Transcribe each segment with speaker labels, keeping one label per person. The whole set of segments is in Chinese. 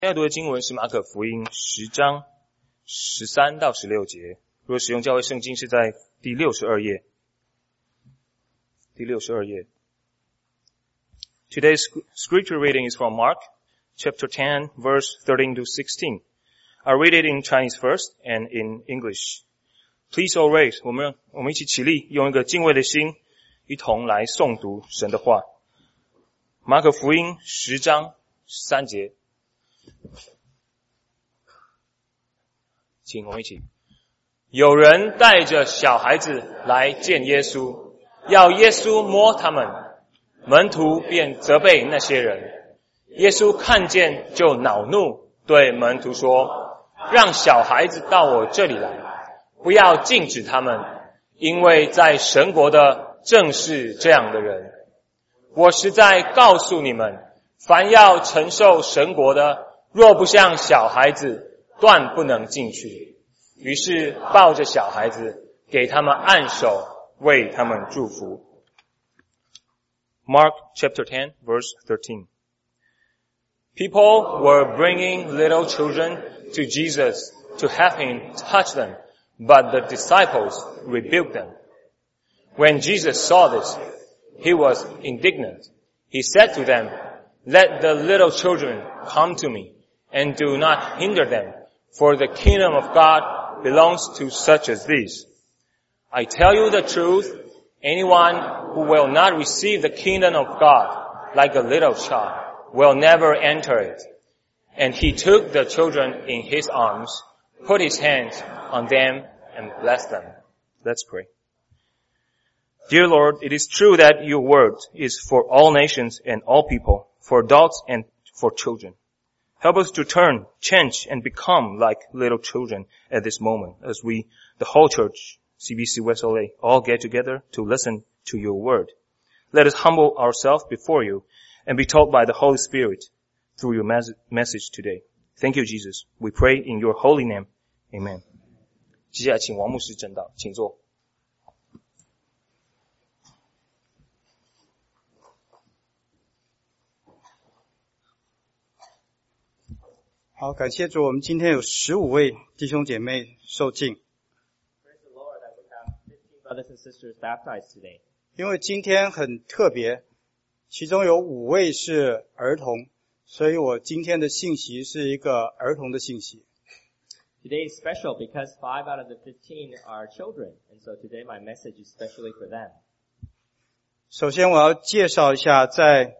Speaker 1: 要读的经文是马可福音10章13到16节。如果使用教会圣经是在第62页。Today's scripture reading is from Mark chapter 10 verse 13 to 16. I'll read it in Chinese first and in English. Please all raise. 我们一起起立，用一个敬畏的心，一同来诵读神的话。马可福音10章13节。请我们一起。有人带着小孩子来见耶稣，要耶稣摸他们，门徒便责备那些人。耶稣看见就恼怒，对门徒说，让小孩子到我这里来，不要禁止他们，因为在神国的正是这样的人。我实在告诉你们，凡要承受神国的，若不像小孩子，断不能进去。于是抱着小孩子，给他们按手，为他们祝福。Mark chapter 10 verse 13. People were bringing little children to Jesus to have him touch them, but the disciples rebuked them. When Jesus saw this, he was indignant. He said to them, Let the little children come to me, and do not hinder them, for the kingdom of God belongs to such as these. I tell you the truth, anyone who will not receive the kingdom of God like a little child will never enter it. And he took the children in his arms, put his hands on them, and blessed them. Let's pray. Dear Lord, it is true that your word is for all nations and all people, for adults and for children. Help us to turn, change, and become like little children at this moment as we, the whole church, CBC West LA, all get together to listen to your word. Let us humble ourselves before you and be taught by the Holy Spirit through your message today. Thank you, Jesus. We pray in your holy name. Amen. 接下来请王牧师证道，请坐。
Speaker 2: 好，感谢主，我们今天有15位弟兄姐妹受浸。因为今天很特别，其中有5位是儿童，所以我今天的信息是一个儿童的信息。
Speaker 3: Today is special because 5 out of the 15 are children, and so today my message is especially for them.
Speaker 2: 首先我要介绍一下在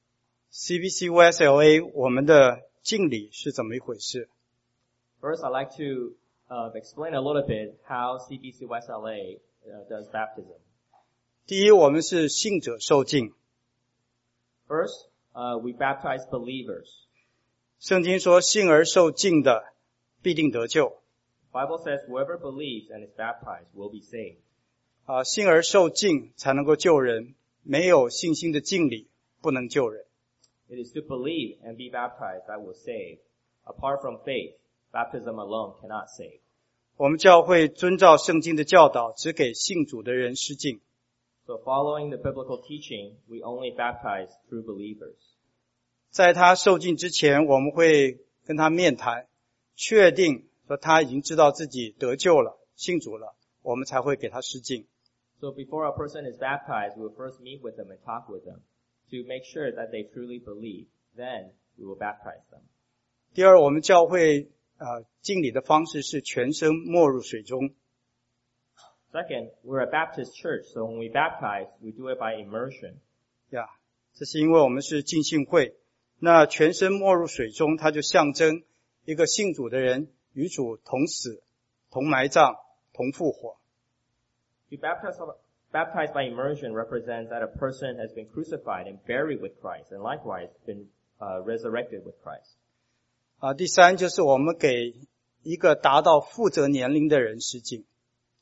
Speaker 2: CBC West LA 我们的敬礼是怎么一回事。
Speaker 3: First, I'd like to explain a little bit how CBC West LA does baptism.
Speaker 2: 第一，我们是信者受浸。
Speaker 3: First, we baptize believers.
Speaker 2: 圣经说，信而受浸的必定得救。
Speaker 3: Bible says whoever believes and is baptized will be saved.
Speaker 2: 信而受浸才能够救人，没有信心的敬礼不能救人。
Speaker 3: It is to believe and be baptized that will save. Apart from faith, baptism alone cannot save.
Speaker 2: 我们教会遵照圣经的教导，只给信主的人施浸。
Speaker 3: So following the biblical teaching, we only baptize true believers.
Speaker 2: 在他受浸之前，我们会跟他面谈，确定说他已经知道自己得救了，信主了，我们才会给他施浸。
Speaker 3: So before a person is baptized, we will first meet with them and talk with them to make sure that they truly believe. Then we will baptize them.
Speaker 2: 第二，我们教会敬礼的方式是全身没入水中。
Speaker 3: Second, we're a Baptist church, so when we baptize, we do it by immersion.
Speaker 2: 这是因为我们是浸信会，那全身没入水中，它就象征一个信主的人与主同死、同埋葬、同复活。
Speaker 3: To baptize by immersion represents that a person has been crucified and buried with Christ, and likewise been resurrected with Christ.
Speaker 2: 第三就是我们给一个达到负责年龄的人施浸。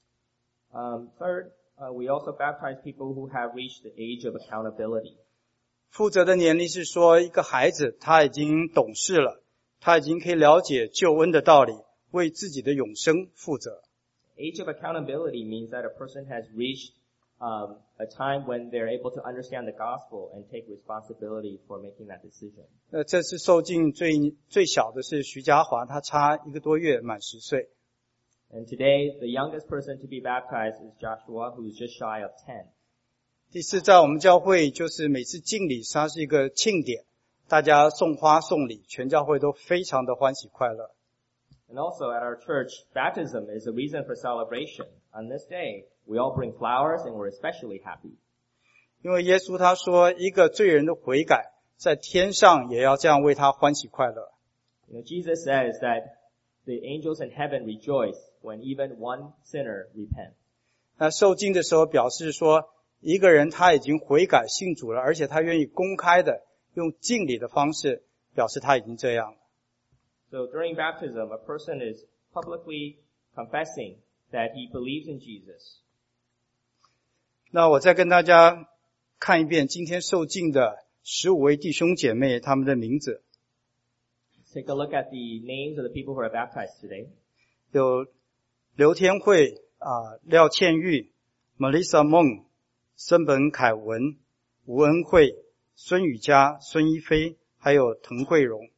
Speaker 3: Third, we also baptize people who have reached the age of accountability.
Speaker 2: 负责的年龄是说，一个孩子他已经懂事了，他已经可以了解救恩的道理，为自己的永生负责。
Speaker 3: Age of accountability means that a person has reached a time when they're able to understand the gospel and take responsibility for making that decision.
Speaker 2: 这次受浸最小的是徐家华，他差1个多月满10岁。
Speaker 3: And today, the youngest person to be baptized is Joshua, who's just shy of 10.
Speaker 2: 第四，在我们教会就是每次敬礼，它是一个庆典，大家送花送礼，全教会都非常的欢喜快乐。
Speaker 3: And also at our church, baptism is a reason for celebration. On this day, we all bring flowers and we're especially happy.
Speaker 2: 因为耶稣他说，一个罪人的悔改，在天上也要这样为他欢喜快乐。
Speaker 3: You know, Jesus says that the angels in heaven rejoice when even one sinner repents.
Speaker 2: 那受浸的时候表示说，一个人他已经悔改信主了，而且他愿意公开的用敬礼的方式表示他已经这样了。
Speaker 3: So during baptism, a person is publicly confessing that he believes in Jesus.
Speaker 2: 那我再跟大家看一遍今天受浸的15位弟兄姐妹他们的名字。
Speaker 3: Let's take a look at the names of the people who are baptized today.
Speaker 2: 有刘天惠廖倩玉、Melissa 孟、森本凯文、吴恩惠、孙宇佳、孙一飞，还有滕桂荣。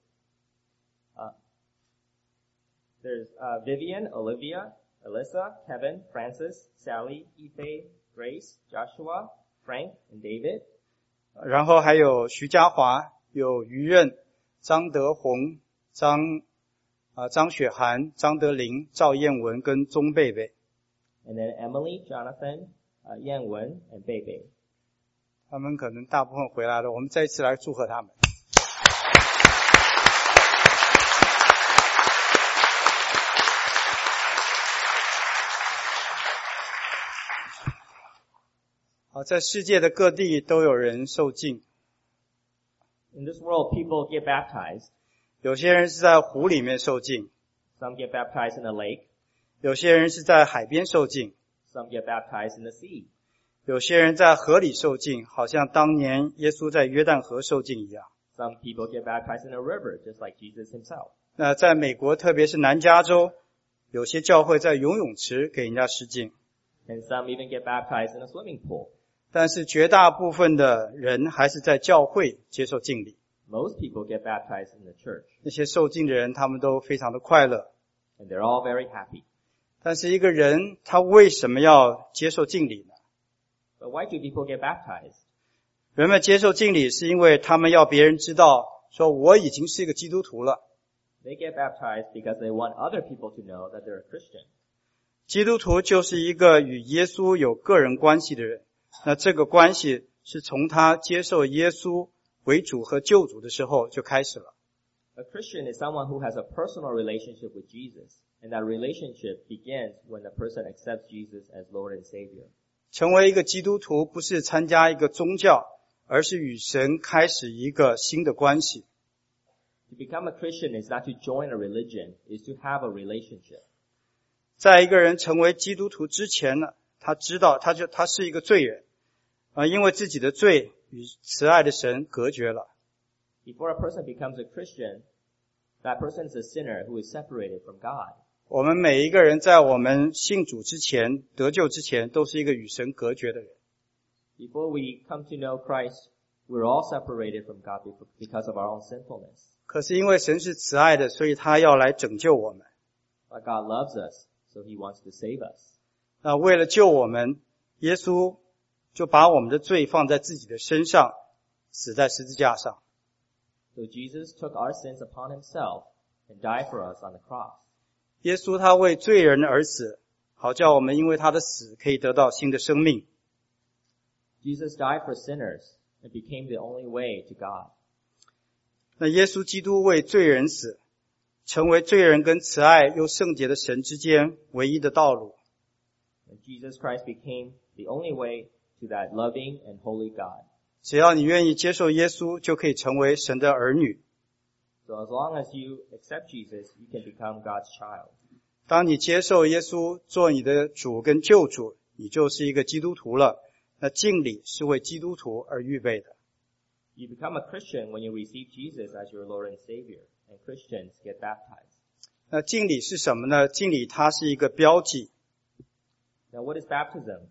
Speaker 3: There's Vivian, Olivia, Alyssa, Kevin, Francis, Sally, Ife, Grace, Joshua, Frank, and David.
Speaker 2: 然后还有徐家华，有于任、张德宏、张雪涵、张德林、赵燕文跟钟贝贝。
Speaker 3: And then Emily, Jonathan, Yan Wen, and Bebe.
Speaker 2: 他们可能大部分回来了，我们再一次来祝贺他们。好，在世界的各地都有人受浸。
Speaker 3: In this world, people get baptized.
Speaker 2: 有些人是在湖里面受浸，
Speaker 3: Some get baptized in a lake.
Speaker 2: 有些人是在海边受浸，
Speaker 3: Some get baptized in the sea.
Speaker 2: 有些人在河里受浸，好像当年耶稣在约旦河受浸一样。
Speaker 3: Some people get baptized in a river, just like Jesus himself.
Speaker 2: 那在美国，特别是南加州，有些教会在游泳池给人家施浸，
Speaker 3: And some even get baptized in a swimming pool.
Speaker 2: 但是绝大部分的人还是在教会接受浸礼。
Speaker 3: Most people get baptized in the church.
Speaker 2: 那些受浸的人，他们都非常的快乐。
Speaker 3: And they're all very happy.
Speaker 2: 但是一个人他为什么要接受浸礼呢？
Speaker 3: But why do people get baptized?
Speaker 2: 人们接受浸礼是因为他们要别人知道，说我已经是一个基督徒了。
Speaker 3: They get baptized because they want other people to know that they're a Christian.
Speaker 2: 基督徒就是一个与耶稣有个人关系的人，那这个关系是从他接受耶稣为主和救主的时候就开始了。
Speaker 3: A Christian is someone who has a personal relationship with Jesus, and that relationship begins when the person accepts Jesus as Lord and Savior.
Speaker 2: 成为一个基督徒不是参加一个宗教，而是与神开始一个新的关系。
Speaker 3: To become a Christian is not to join a religion, is to have a relationship.
Speaker 2: 在一个人成为基督徒之前呢，他知道他是一个罪人，因为自己的罪与慈爱的神隔绝了。
Speaker 3: Before a person becomes a Christian, that person is a sinner who is separated from God.
Speaker 2: 我们每一个人在我们信主之前、得救之前，都是一个与神隔绝的人。
Speaker 3: Before we come to know Christ, we're all separated from God because of our own sinfulness.
Speaker 2: 可是因为神是慈爱的，所以他要来拯救我们。
Speaker 3: But God loves us, so he wants to save us.
Speaker 2: 那为了救我们，耶稣就把我们的罪放在自己的身上，死在十字架上。
Speaker 3: So Jesus took our sins upon himself and died for us on the cross.
Speaker 2: 耶稣他为罪人而死，好叫我们因为他的死可以得到新的生命。
Speaker 3: Jesus died for sinners and became the only way to God.
Speaker 2: 那耶稣基督为罪人死，成为罪人跟慈爱又圣洁的神之间唯一的道路。
Speaker 3: And Jesus Christ became the only way to that loving and holy God.
Speaker 2: 只要你愿意接受耶稣，就可以成为神的儿女。
Speaker 3: So as long as you accept Jesus, you can become God's child.
Speaker 2: 当你接受耶稣做你的主跟救主，你就是一个基督徒了。那敬礼是为基督徒而预备的。
Speaker 3: You become a Christian when you receive Jesus as your Lord and Savior, and Christians get baptized.
Speaker 2: 那敬礼是什么呢？敬礼它是一个标记。
Speaker 3: Now what is baptism?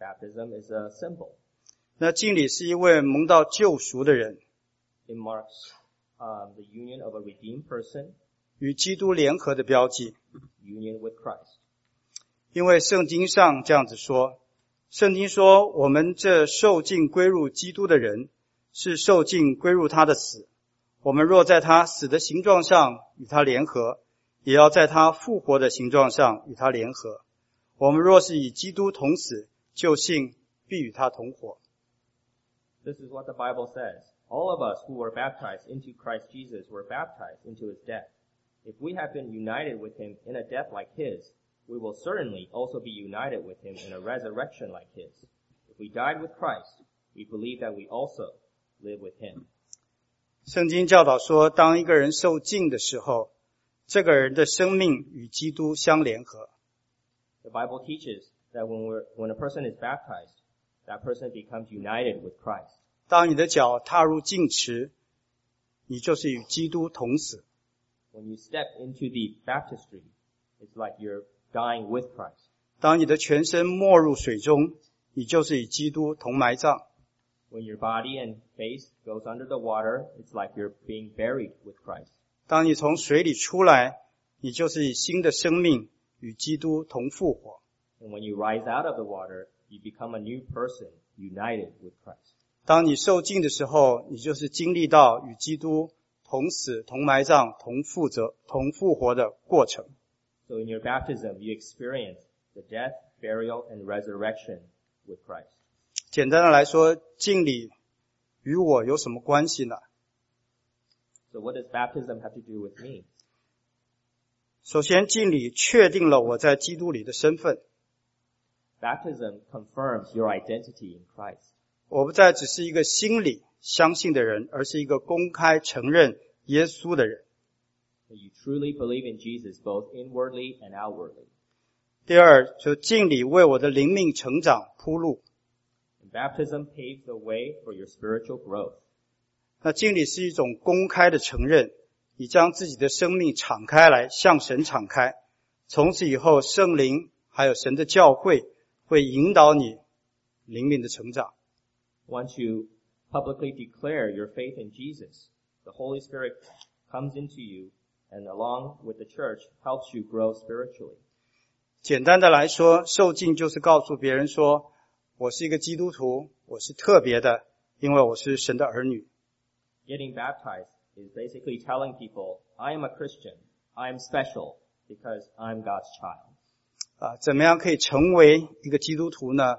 Speaker 3: Baptism is a symbol.
Speaker 2: 那敬礼是一位蒙到救赎的人，
Speaker 3: It marks the union of a redeemed person,
Speaker 2: 与基督联合的标记。
Speaker 3: union with Christ.
Speaker 2: 因为圣经上这样子说，圣经说我们这受尽归入基督的人，是受尽归入他的死。我们若在他死的形状上与他联合，也要在他复活的形状上与他联合。我们若是与基督同死，就信必与他同活。
Speaker 3: This is what the Bible says. All of us who were baptized into Christ Jesus were baptized into his death. If we have been united with him in a death like his, we will certainly also be united with him in a resurrection like his. If we died with Christ, we believe that we also live with him.
Speaker 2: 圣经教导说，当一个人受浸的时候，这个人的生命与基督相联合。
Speaker 3: The Bible teaches that when a person is baptized, that person becomes united with Christ.
Speaker 2: 当你的脚踏入浸池，你就是与基督同死。
Speaker 3: When you step into the baptistry, it's like you're dying with Christ.
Speaker 2: 当你的全身没入水中，你就是与基督同埋葬。
Speaker 3: When your body and face goes under the water, it's like you're being buried with Christ.
Speaker 2: 当你从水里出来，你就是以新的生命与基督同复活。
Speaker 3: And when you rise out of the water, you become a new person, united with Christ.
Speaker 2: 当你受浸的时候，你就是经历到与基督同死、同埋葬、同复活的过程。
Speaker 3: So in your baptism, you experience the death, burial, and resurrection with Christ.
Speaker 2: 简单的来说，敬礼与我有什么关系呢？
Speaker 3: So what does baptism have to do with me?
Speaker 2: 首先，敬礼确定了我在基督里的身份。
Speaker 3: Baptism confirms your identity in Christ.
Speaker 2: 我不再只是一个心里相信的人，而是一个公开承认耶稣的人。
Speaker 3: So you truly believe in Jesus both inwardly and outwardly.
Speaker 2: 第二，就敬礼为我的灵命成长铺路。
Speaker 3: And baptism paves the way for your spiritual growth.
Speaker 2: 那敬礼是一种公开的承认，你将自己的生命敞开来，向神敞开。从此以后，圣灵还有神的教会会引导你灵命的成长。
Speaker 3: Once you publicly declare your faith in Jesus, the Holy Spirit comes into you and along with the church helps you grow spiritually.
Speaker 2: 简单的来说，受浸就是告诉别人说，我是一个基督徒，我是特别的，因为我是神的儿女。
Speaker 3: Getting baptized is basically telling people, I am a Christian. I am special because I'm God's child.
Speaker 2: 怎么样可以成为一个基督徒呢？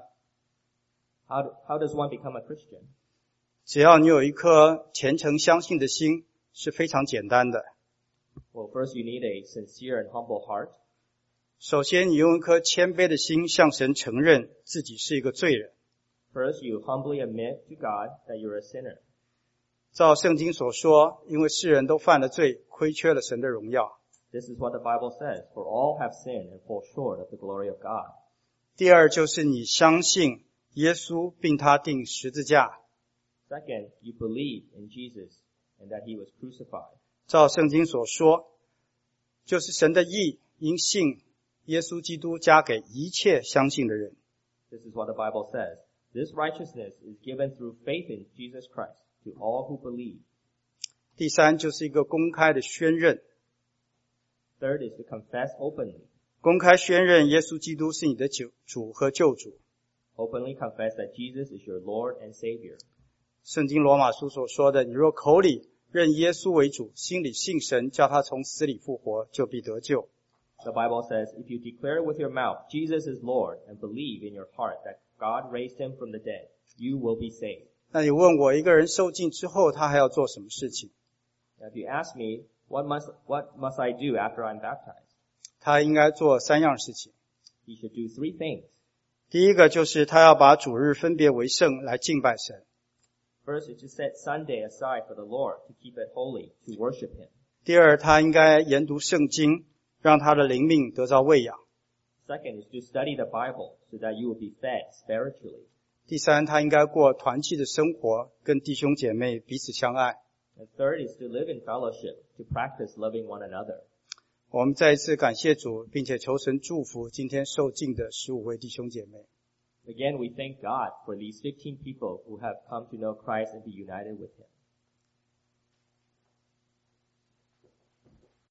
Speaker 3: How does one become a Christian?
Speaker 2: 只要你有一颗虔诚相信的心，是非常简单的。
Speaker 3: Well, first you need a sincere and humble heart.
Speaker 2: 首先，你用一颗谦卑的心向神承认自己是一个罪人。
Speaker 3: First, you humbly admit to God that you're a sinner.
Speaker 2: 照圣经所说，因为世人都犯了罪，亏缺了神的荣耀。
Speaker 3: This is what the Bible says, for all have sinned and fall short of the glory of God.
Speaker 2: 第二，就是你相信耶稣，并他钉十字架。
Speaker 3: Second, you believe in Jesus and that he was crucified.
Speaker 2: 照圣经所说，就是神的义因信耶稣基督加给一切相信的人。
Speaker 3: This is what the Bible says. This righteousness is given through faith in Jesus Christ to all who believe.
Speaker 2: 第三，就是一个公开的宣认。
Speaker 3: Third is to confess openly.
Speaker 2: 公开宣认耶稣基督是你的主和救主。
Speaker 3: Openly confess that Jesus is your Lord and Savior.
Speaker 2: 圣经罗马书所说的，你若口里认耶稣为主，心里信神，叫他从死里复活，就必得救。
Speaker 3: The Bible says, if you declare with your mouth, Jesus is Lord, and believe in your heart that God raised him from the dead, you will be saved.
Speaker 2: 那你问我，一个人受浸之后，他还要做什么事情？
Speaker 3: Now, if you ask me, what must I do after I'm baptized?
Speaker 2: 他应该做三样事情。
Speaker 3: He should do three things.
Speaker 2: 第一个就是他要把主日分别为圣来敬拜神。
Speaker 3: First is to set Sunday aside for the Lord, to keep it holy, to worship him.
Speaker 2: 第二，他应该研读圣经，让他的灵命得到喂养。
Speaker 3: Second is to study the Bible so that you will be fed spiritually.
Speaker 2: 第三，他应该过团契的生活，跟弟兄姐妹彼此相爱。
Speaker 3: And third is to live in fellowship, to practice loving one another.
Speaker 2: 我们再一次感谢主，并且求神祝福今天受浸的15位弟兄姐妹。
Speaker 3: Again, we thank God for these 15 people who have come to know Christ and be united with Him.